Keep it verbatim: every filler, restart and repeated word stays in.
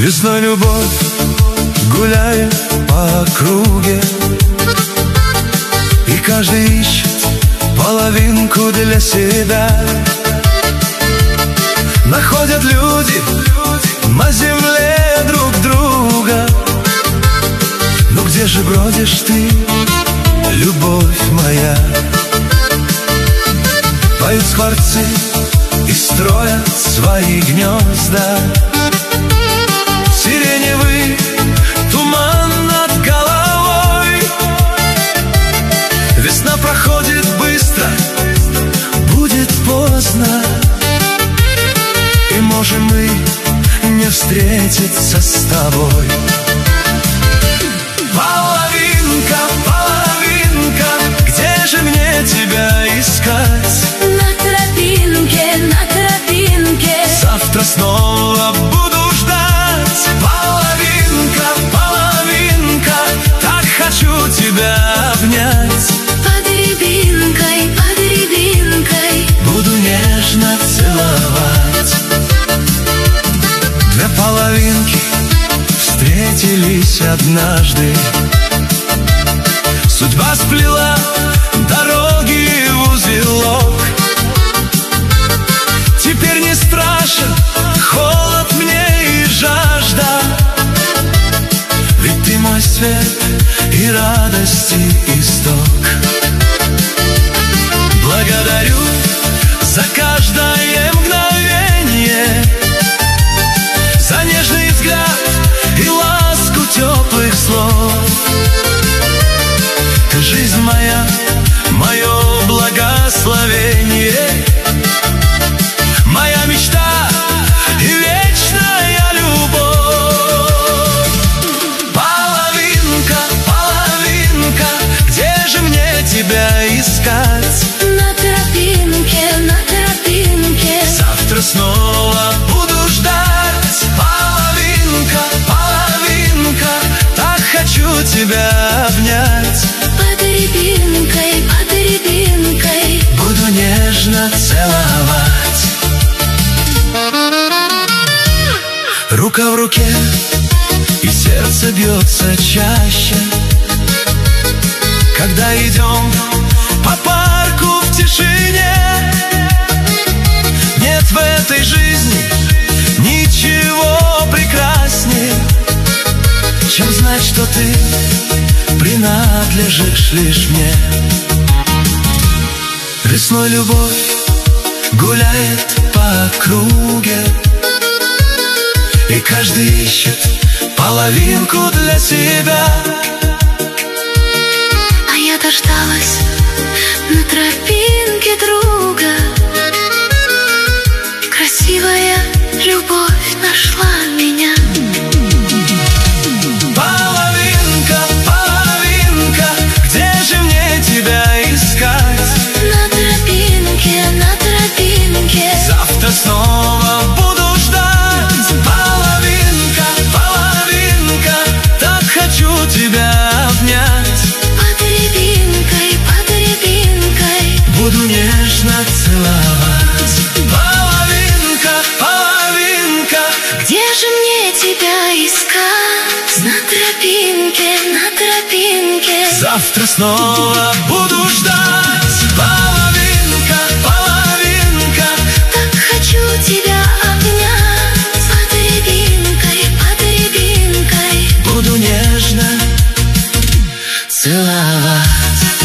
Весной любовь гуляет по округе, и каждый ищет половинку для себя. Находят люди на земле друг друга. Но где же бродишь ты, любовь моя? Поют скворцы и строят свои гнезда. Сиреневый туман над головой. Весна проходит быстро, будет поздно, и можем мы не встретиться с тобой. Половинка, половинка, где же мне тебя искать? На тропинке, на тропинке Завтра снова буду ждать. Половинка, половинка, так хочу тебя обнять. под рябинкой, под рябинкой Буду нежно целовать. Две половинки встретились однажды. Судьба сплела дороги в узелок. Теперь не страшен холод мне и жажда, ведь ты мой свет и радости исток. Благодарю за каждое мгновение, за нежный взгляд и ласку теплых слов. Ты жизнь моя, мое благословение, моя мечта и вечная любовь. Половинка, половинка, где же мне тебя искать? на тропинке, на тропинке Завтра снова буду ждать. Половинка, половинка, так хочу тебя обнять. под рябинкой, под рябинкой Буду нежно целовать. Рука в руке, и сердце бьется чаще, когда идем по парку в тишине. Нет в этой жизни ничего прекраснее, чем знать, что ты принадлежишь лишь мне. Весной любовь гуляет по округе, и каждый ищет половинку для себя. А я дождалась на тропинке друга. Красивая любовь нашла меня. Половинка, половинка, где же мне тебя искать? На тропинке, на тропинке Завтра снова буду ждать. Половинка, половинка, так хочу тебя обнять. под рябинкой, под рябинкой Буду нежно целовать. Половинка, половинка, где же мне тебя искать? На тропинке, на тропинке завтра снова буду ждать. Половинка, половинка, так хочу тебя обнять. Под рябинкой, под рябинкой буду нежно целовать.